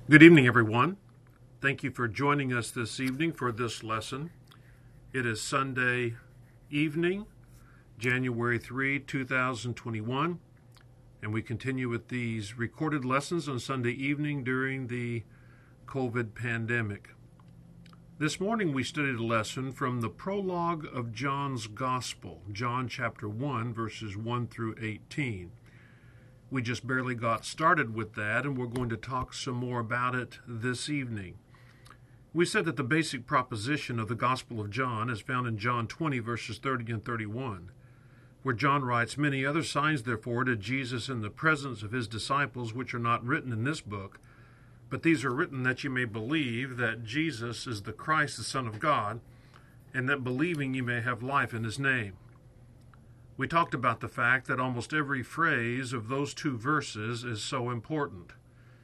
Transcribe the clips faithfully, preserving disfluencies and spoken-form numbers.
Good evening, everyone. Thank you for joining us this evening for this lesson. It is Sunday evening, January third, two thousand twenty-one, and we continue with these recorded lessons on Sunday evening during the COVID pandemic. This morning we studied a lesson from the prologue of John's Gospel, John chapter one, verses one through eighteen. We just barely got started with that, and we're going to talk some more about it this evening. We said that the basic proposition of the Gospel of John is found in John twenty, verses thirty and thirty-one, where John writes, "Many other signs, therefore, did Jesus in the presence of his disciples, which are not written in this book, but these are written that you may believe that Jesus is the Christ, the Son of God, and that believing you may have life in his name." We talked about the fact that almost every phrase of those two verses is so important.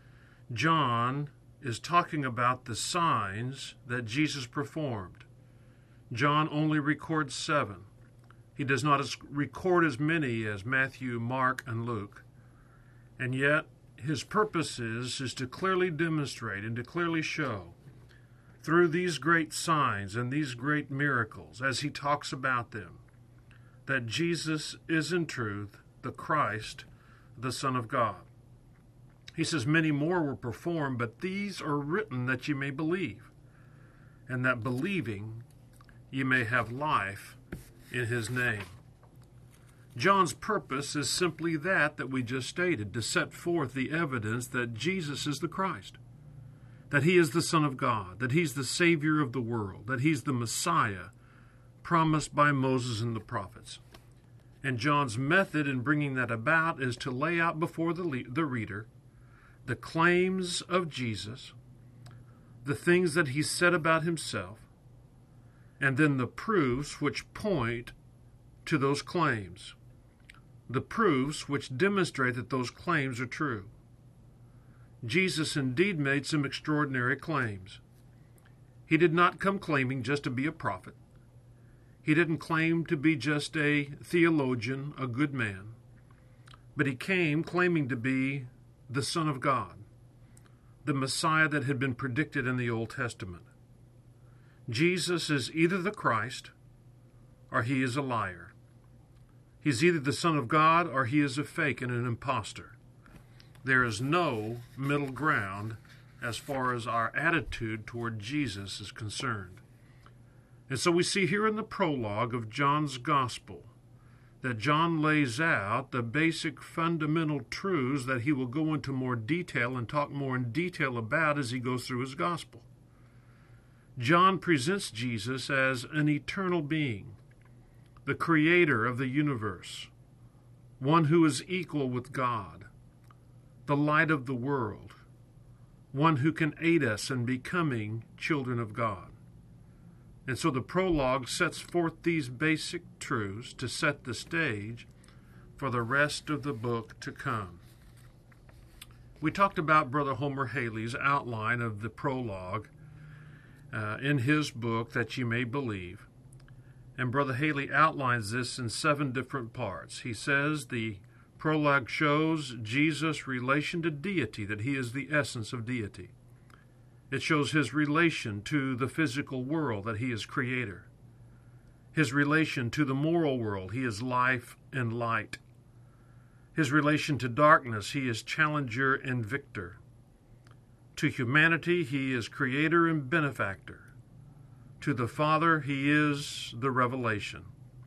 John is talking about the signs that Jesus performed. John only records seven. He does not record as many as Matthew, Mark, and Luke. And yet, his purpose is, is to clearly demonstrate and to clearly show through these great signs and these great miracles, as he talks about them, that Jesus is in truth the Christ, the Son of God. He says, "Many more were performed, but these are written that you may believe, and that believing you may have life in his name." John's purpose is simply that that we just stated, to set forth the evidence that Jesus is the Christ, that he is the Son of God, that he's the Savior of the world, that he's the Messiah promised by Moses and the prophets. And John's method in bringing that about is to lay out before the, le- the reader the claims of Jesus, the things that he said about himself, and then the proofs which point to those claims, the proofs which demonstrate that those claims are true. Jesus indeed made some extraordinary claims. He did not come claiming just to be a prophet. He didn't claim to be just a theologian, a good man, but he came claiming to be the Son of God, the Messiah that had been predicted in the Old Testament. Jesus is either the Christ or he is a liar. He's either the Son of God or he is a fake and an imposter. There is no middle ground as far as our attitude toward Jesus is concerned. And so we see here in the prologue of John's Gospel that John lays out the basic fundamental truths that he will go into more detail and talk more in detail about as he goes through his Gospel. John presents Jesus as an eternal being, the creator of the universe, one who is equal with God, the light of the world, one who can aid us in becoming children of God. And so the prologue sets forth these basic truths to set the stage for the rest of the book to come. We talked about Brother Homer Haley's outline of the prologue uh, in his book, That You May Believe. And Brother Haley outlines this in seven different parts. He says the prologue shows Jesus' relation to deity, that he is the essence of deity. It shows his relation to the physical world, that he is creator. His relation to the moral world, he is life and light. His relation to darkness, he is challenger and victor. To humanity, he is creator and benefactor. To the Father, he is the revelation.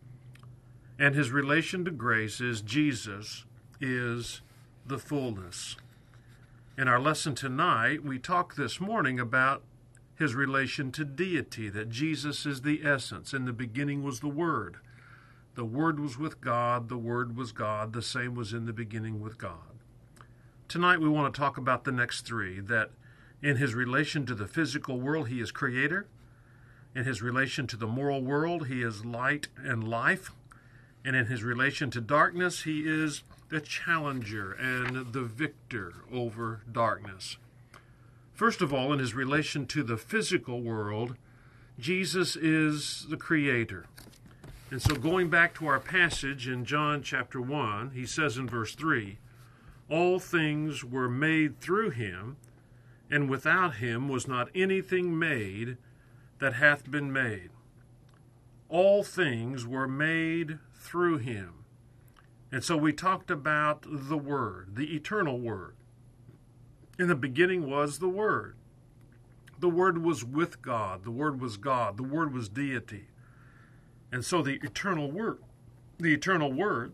And his relation to grace is Jesus is the fullness. In our lesson tonight, we talked this morning about his relation to deity, that Jesus is the essence. In the beginning was the Word. The Word was with God. The Word was God. The same was in the beginning with God. Tonight we want to talk about the next three, that in his relation to the physical world, he is creator. In his relation to the moral world, he is light and life. And in his relation to darkness, he is the challenger and the victor over darkness. First of all, in his relation to the physical world, Jesus is the creator. And so going back to our passage in John chapter one, he says in verse three, "All things were made through him, and without him was not anything made that hath been made. All things were made through him. And so we talked about the Word, the eternal Word. In the beginning was the Word. The Word was with God. The Word was God. The Word was deity. And so the eternal Word, the eternal Word,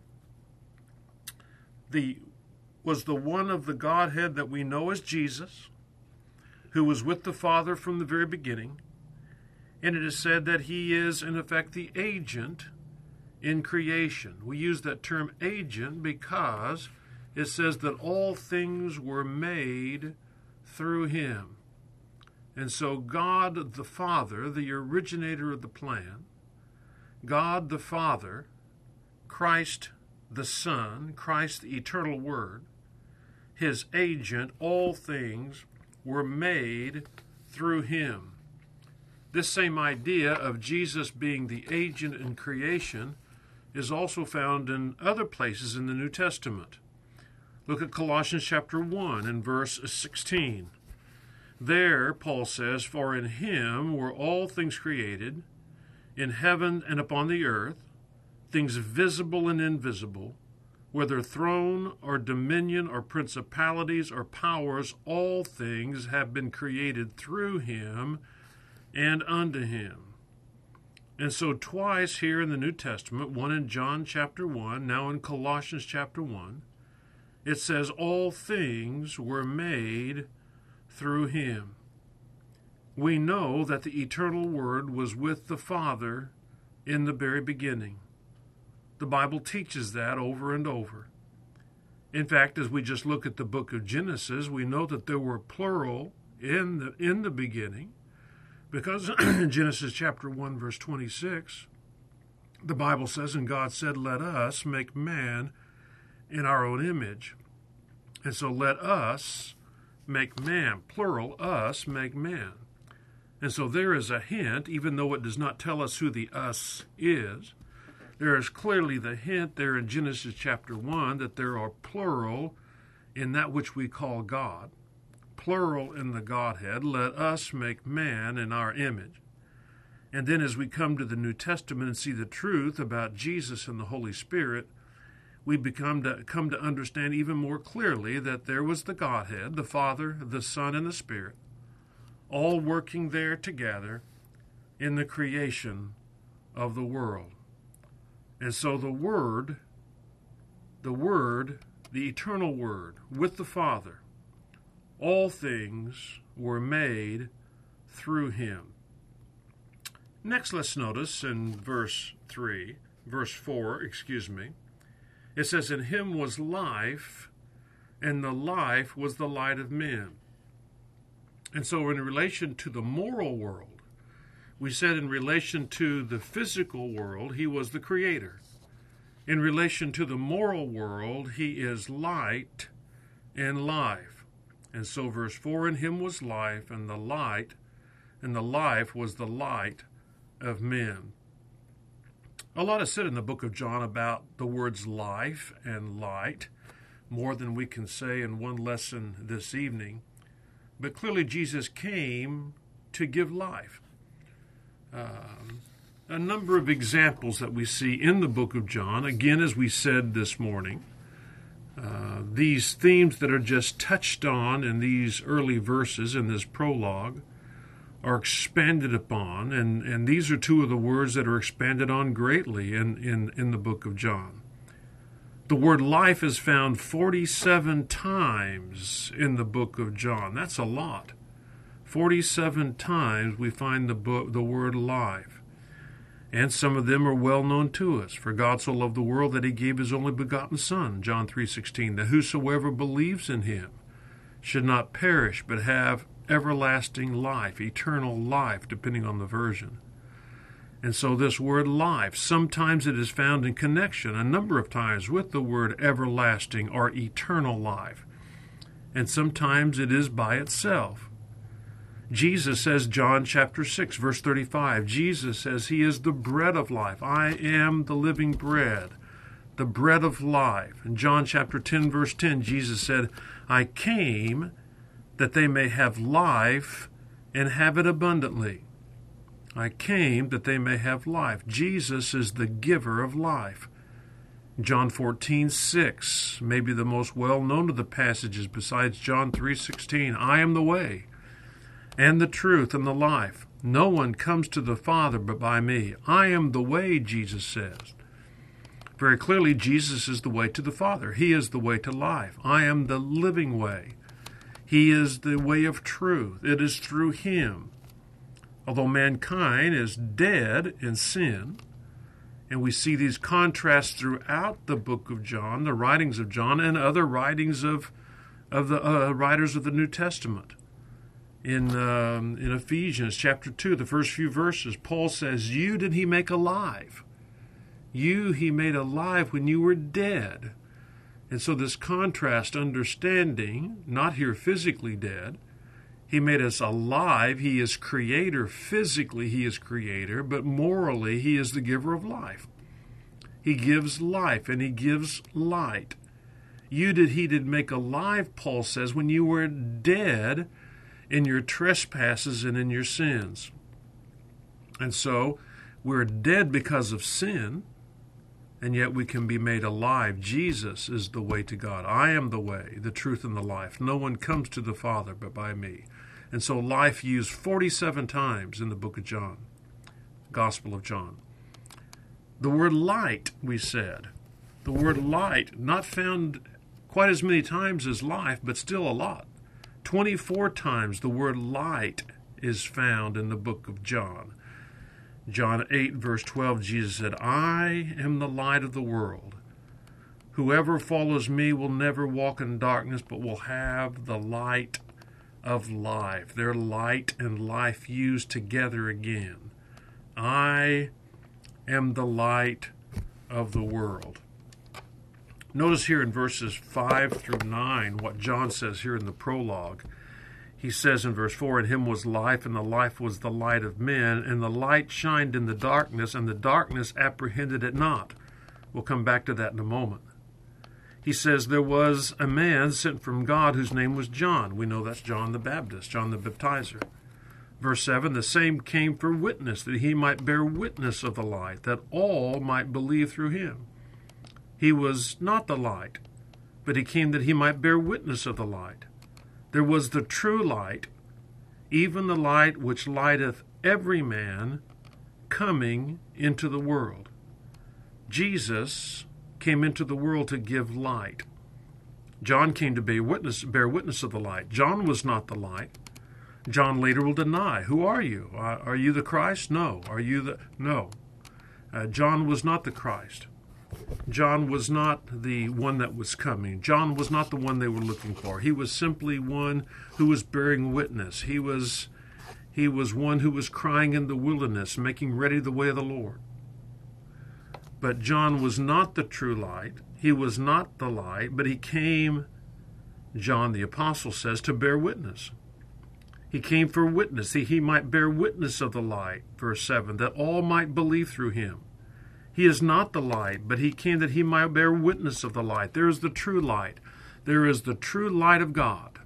the was the one of the Godhead that we know as Jesus, who was with the Father from the very beginning. And it is said that he is, in effect, the agent in creation. We use that term agent because it says that all things were made through him. And so God the Father, the originator of the plan, God the Father, Christ the Son, Christ the eternal Word, his agent, all things were made through him. This same idea of Jesus being the agent in creation is also found in other places in the New Testament. Look at Colossians chapter one and verse sixteen. There, Paul says, "For in him were all things created, in heaven and upon the earth, things visible and invisible, whether throne or dominion or principalities or powers, all things have been created through him and unto him." And so twice here in the New Testament, one in John chapter one, now in Colossians chapter one, it says all things were made through him. We know that the eternal Word was with the Father in the very beginning. The Bible teaches that over and over. In fact, as we just look at the book of Genesis, we know that there were plural in the, in the beginning, because in Genesis chapter one, verse twenty-six, the Bible says, "And God said, let us make man in our own image." And so let us make man, plural, us make man. And so there is a hint, even though it does not tell us who the us is, there is clearly the hint there in Genesis chapter one that there are plural in that which we call God. Plural in the Godhead, let us make man in our image. And then as we come to the New Testament and see the truth about Jesus and the Holy Spirit, we become to come to understand even more clearly that there was the Godhead, the Father, the Son, and the Spirit, all working there together in the creation of the world. And so the Word, the Word, the eternal Word, with the Father, all things were made through him. Next, let's notice in verse three, verse four, excuse me, it says, "In him was life, and the life was the light of men." And so in relation to the moral world, we said in relation to the physical world, he was the creator. In relation to the moral world, he is light and life. And so verse four, "In him was life, and the light, and the life was the light of men." A lot is said in the book of John about the words life and light, more than we can say in one lesson this evening. But clearly Jesus came to give life. Um, a number of examples that we see in the book of John, again, as we said this morning, Uh, these themes that are just touched on in these early verses in this prologue are expanded upon, and, and these are two of the words that are expanded on greatly in, in, in the book of John. The word life is found forty-seven times in the book of John. That's a lot. forty-seven times we find the, book, the word life. And some of them are well known to us. "For God so loved the world that he gave his only begotten Son," John three sixteen, "that whosoever believes in him should not perish, but have everlasting life," eternal life, depending on the version. And so this word life, sometimes it is found in connection a number of times with the word everlasting or eternal life. And sometimes it is by itself. Jesus says, John chapter six, verse thirty-five, Jesus says he is the bread of life. "I am the living bread, the bread of life." In John chapter ten, verse ten, Jesus said, "I came that they may have life and have it abundantly. I came that they may have life. Jesus is the giver of life. John fourteen six, maybe the most well-known of the passages besides John three sixteen. I am the way and the truth and the life. No one comes to the Father but by me. I am the way, Jesus says. Very clearly, Jesus is the way to the Father. He is the way to life. I am the living way. He is the way of truth. It is through him. Although mankind is dead in sin, and we see these contrasts throughout the book of John, the writings of John, and other writings of, of the uh, writers of the New Testament. In, um, in Ephesians chapter two, the first few verses, Paul says, you did he make alive. You he made alive when you were dead. And so this contrast, understanding, not here physically dead, he made us alive. He is creator. Physically, he is creator, but morally, he is the giver of life. He gives life and he gives light. You did he did make alive, Paul says, when you were dead in your trespasses and in your sins. And so we're dead because of sin, and yet we can be made alive. Jesus is the way to God. I am the way, the truth, and the life. No one comes to the Father but by me. And so life used forty-seven times in the book of John, Gospel of John. The word light, we said. The word light, not found quite as many times as life, but still a lot. twenty-four times the word light is found in the book of John. John eight, verse twelve, Jesus said, I am the light of the world. Whoever follows me will never walk in darkness, but will have the light of life. Their light and life used together again. I am the light of the world. Notice here in verses five through nine what John says here in the prologue. He says in verse four, in him was life, and the life was the light of men, and the light shined in the darkness, and the darkness apprehended it not. We'll come back to that in a moment. He says there was a man sent from God whose name was John. We know that's John the Baptist, John the Baptizer. Verse seven, the same came for witness, that he might bear witness of the light, that all might believe through him. He was not the light, but he came that he might bear witness of the light. There was the true light, even the light which lighteth every man coming into the world. Jesus came into the world to give light. John came to bear witness, bear witness of the light. John was not the light. John later will deny. Who are you? Uh, are you the Christ? No. Are you the... No. Uh, John was not the Christ. John was not the one that was coming. John was not the one they were looking for. He was simply one who was bearing witness. He was, he was one who was crying in the wilderness, making ready the way of the Lord. But John was not the true light. He was not the light, but he came, John the Apostle says, to bear witness. He came for witness. He, he might bear witness of the light, verse seven, that all might believe through him. He is not the light, but he came that he might bear witness of the light. There is the true light. There is the true light of God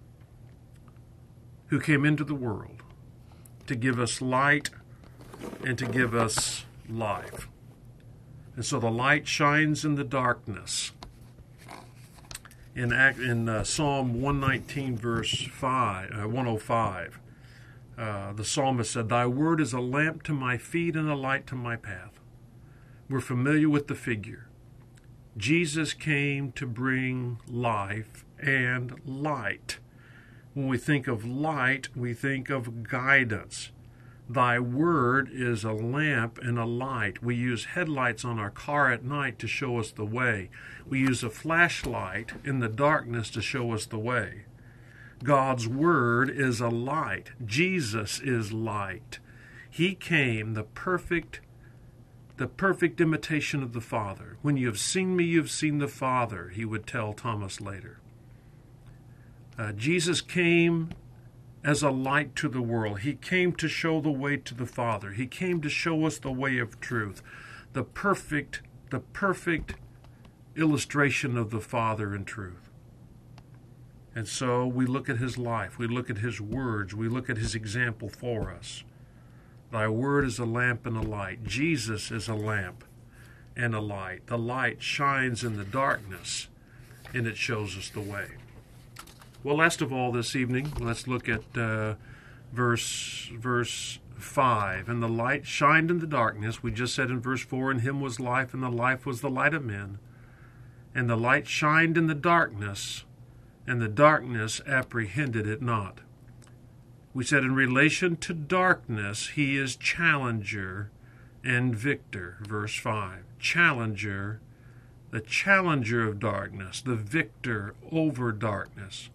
who came into the world to give us light and to give us life. And so the light shines in the darkness. In, in uh, Psalm one nineteen, verse five, uh, one oh five, uh, the psalmist said, thy word is a lamp to my feet and a light to my path. We're familiar with the figure. Jesus came to bring life and light. When we think of light, we think of guidance. Thy word is a lamp and a light. We use headlights on our car at night to show us the way. We use a flashlight in the darkness to show us the way. God's word is a light. Jesus is light. He came, the perfect The perfect imitation of the Father. When you have seen me, you have seen the Father, he would tell Thomas later. Uh, Jesus came as a light to the world. He came to show the way to the Father. He came to show us the way of truth. The perfect, the perfect illustration of the Father in truth. And so we look at his life, we look at his words, we look at his example for us. Thy word is a lamp and a light. Jesus is a lamp and a light. The light shines in the darkness, and it shows us the way. Well, last of all this evening, let's look at uh, verse verse five. And the light shined in the darkness. We just said in verse four, in him was life, and the life was the light of men. And the light shined in the darkness, and the darkness apprehended it not. We said in relation to darkness, he is challenger and victor. Verse five. Challenger, the challenger of darkness, the victor over darkness.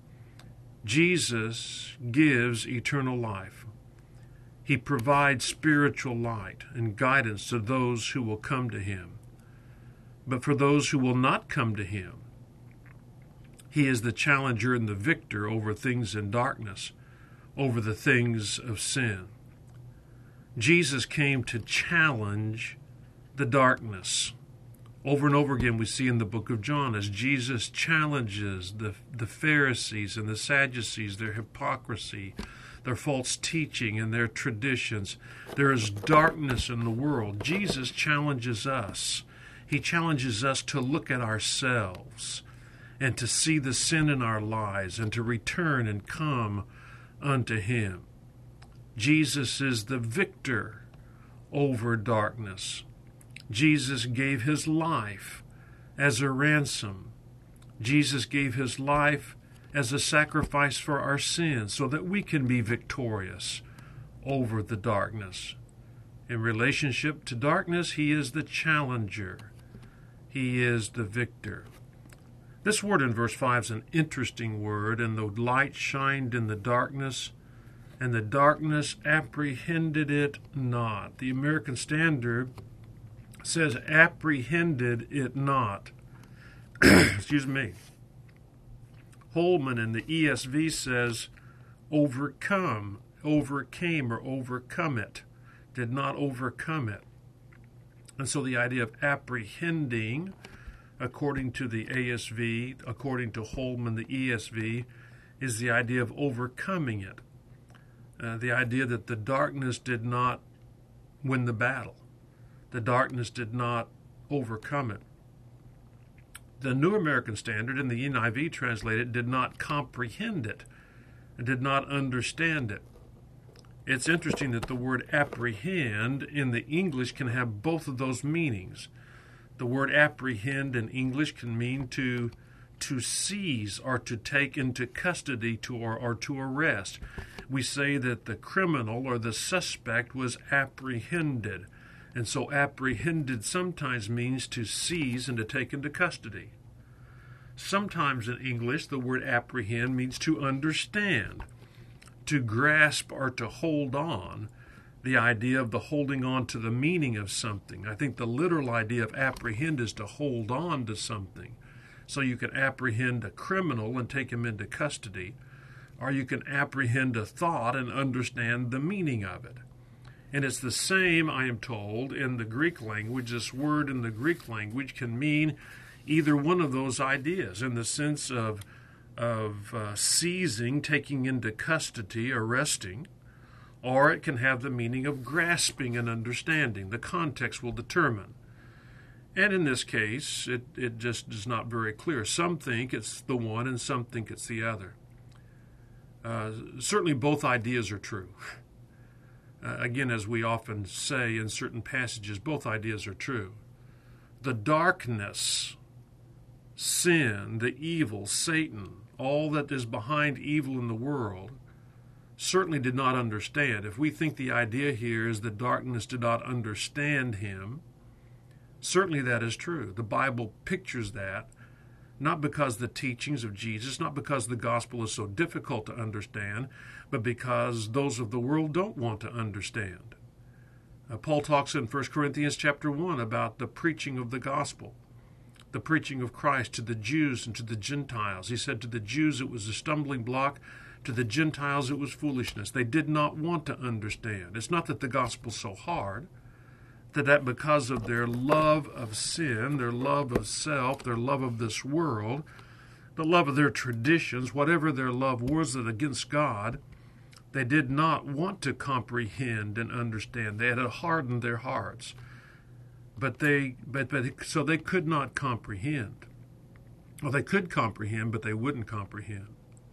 Jesus gives eternal life. He provides spiritual light and guidance to those who will come to him. But for those who will not come to him, he is the challenger and the victor over things in darkness, over the things of sin. Jesus came to challenge the darkness. Over and over again we see in the book of John as Jesus challenges the, the Pharisees and the Sadducees, their hypocrisy, their false teaching and their traditions. There is darkness in the world. Jesus challenges us. He challenges us to look at ourselves and to see the sin in our lives and to return and come unto him. Jesus is the victor over darkness. Jesus gave his life as a ransom. Jesus gave his life as a sacrifice for our sins so that we can be victorious over the darkness. In relationship to darkness, he is the challenger. He is the victor. This word in verse five is an interesting word. And the light shined in the darkness, and the darkness apprehended it not. The American Standard says apprehended it not. Excuse me. Holman in the E S V says overcome, overcame, or overcome it. Did not overcome it. And so the idea of apprehending, according to the A S V, according to Holman, the E S V, is the idea of overcoming it. Uh, the idea that the darkness did not win the battle. The darkness did not overcome it. The New American Standard in the N I V translated did not comprehend it, did not understand it. It's interesting that the word apprehend in the English can have both of those meanings. The word apprehend in English can mean to to seize or to take into custody to or, or to arrest. We say that the criminal or the suspect was apprehended. And so apprehended sometimes means to seize and to take into custody. Sometimes in English, the word apprehend means to understand, to grasp or to hold on, the idea of the holding on to the meaning of something. I think the literal idea of apprehend is to hold on to something. So you can apprehend a criminal and take him into custody, or you can apprehend a thought and understand the meaning of it. And it's the same, I am told, in the Greek language. This word in the Greek language can mean either one of those ideas in the sense of, of uh, seizing, taking into custody, arresting, or it can have the meaning of grasping and understanding. The context will determine. And in this case, it, it just is not very clear. Some think it's the one and some think it's the other. Uh, certainly both ideas are true. Uh, again, as we often say in certain passages, both ideas are true. The darkness, sin, the evil, Satan, all that is behind evil in the world, certainly did not understand. If we think the idea here is that darkness did not understand him, certainly that is true. The Bible pictures that, not because the teachings of Jesus, not because the gospel is so difficult to understand, but because those of the world don't want to understand. Uh, Paul talks in First Corinthians chapter one about the preaching of the gospel, the preaching of Christ to the Jews and to the Gentiles. He said to the Jews it was a stumbling block, to the Gentiles it was foolishness. They did not want to understand. It's not that the gospel's so hard, that, that because of their love of sin, their love of self, their love of this world, the love of their traditions, whatever their love was against God, they did not want to comprehend and understand. They had hardened their hearts. But they, but, but so they could not comprehend. Well, they could comprehend, but they wouldn't comprehend.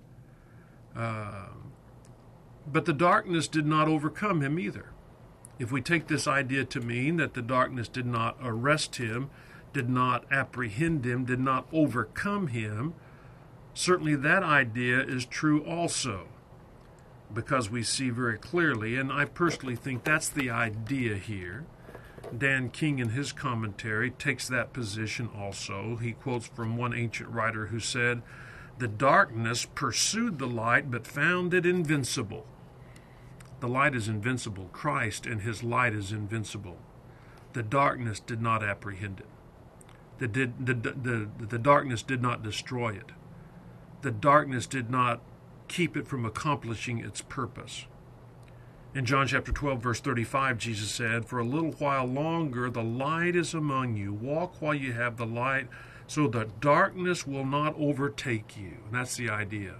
Uh, but the darkness did not overcome him either. If we take this idea to mean that the darkness did not arrest him, did not apprehend him, did not overcome him, certainly that idea is true also, because we see very clearly, and I personally think that's the idea here. Dan King, in his commentary, takes that position also. He quotes from one ancient writer who said, "The darkness pursued the light, but found it invincible." The light is invincible. Christ and his light is invincible. The darkness did not apprehend it. The, did, the, the, the, the darkness did not destroy it. The darkness did not keep it from accomplishing its purpose. In John chapter twelve, verse thirty-five, Jesus said, "For a little while longer the light is among you. Walk while you have the light, so the darkness will not overtake you." And that's the idea.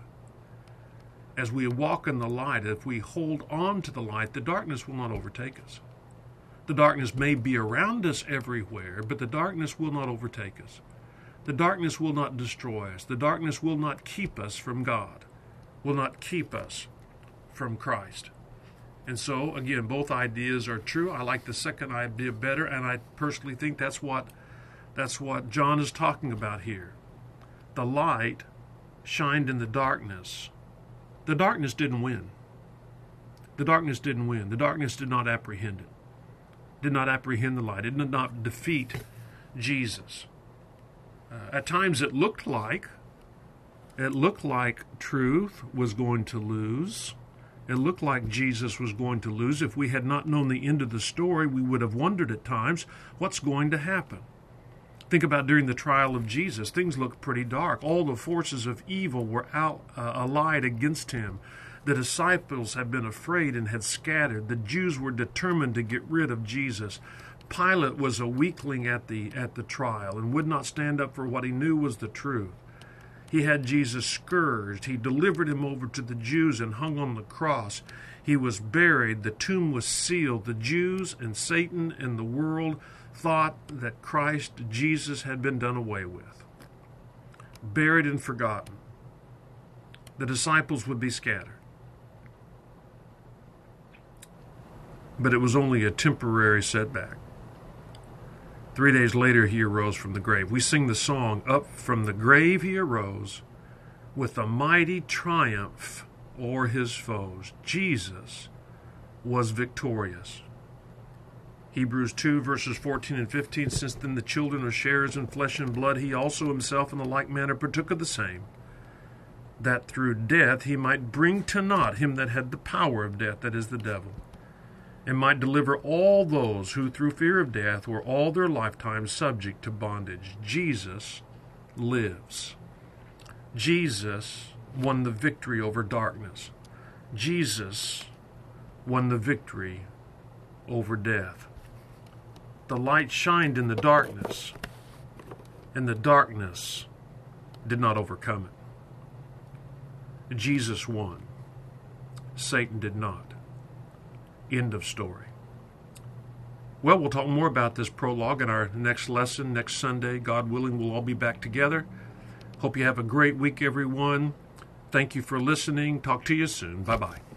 As we walk in the light, if we hold on to the light, the darkness will not overtake us. The darkness may be around us everywhere, but the darkness will not overtake us. The darkness will not destroy us. The darkness will not keep us from God, will not keep us from Christ. And so, again, both ideas are true. I like the second idea better, and I personally think that's what that's what John is talking about here. The light shined in the darkness. The darkness didn't win. The darkness didn't win. The darkness did not apprehend it. Did not apprehend the light. It did not defeat Jesus. Uh, at times it looked like, it looked like truth was going to lose. It looked like Jesus was going to lose. If we had not known the end of the story, we would have wondered at times, what's going to happen? Think about during the trial of Jesus. Things looked pretty dark. All the forces of evil were out uh, allied against him. The disciples had been afraid and had scattered. The Jews were determined to get rid of Jesus. Pilate was a weakling at the at the trial and would not stand up for what he knew was the truth. He had Jesus scourged. He delivered him over to the Jews and hung on the cross. He was buried. The tomb was sealed. The Jews and Satan and the world thought that Christ, Jesus, had been done away with. Buried and forgotten. The disciples would be scattered. But it was only a temporary setback. Three days later, he arose from the grave. We sing the song, "Up from the grave he arose, with a mighty triumph o'er his foes." Jesus was victorious. Hebrews two, verses fourteen and fifteen, "Since then the children are sharers in flesh and blood, he also himself in the like manner partook of the same, that through death he might bring to naught him that had the power of death, that is, the devil, and might deliver all those who through fear of death were all their lifetime subject to bondage." Jesus lives. Jesus won the victory over darkness. Jesus won the victory over death. The light shined in the darkness, and the darkness did not overcome it. Jesus won. Satan did not. End of story. Well, we'll talk more about this prologue in our next lesson next Sunday. God willing, we'll all be back together. Hope you have a great week, everyone. Thank you for listening. Talk to you soon. Bye-bye.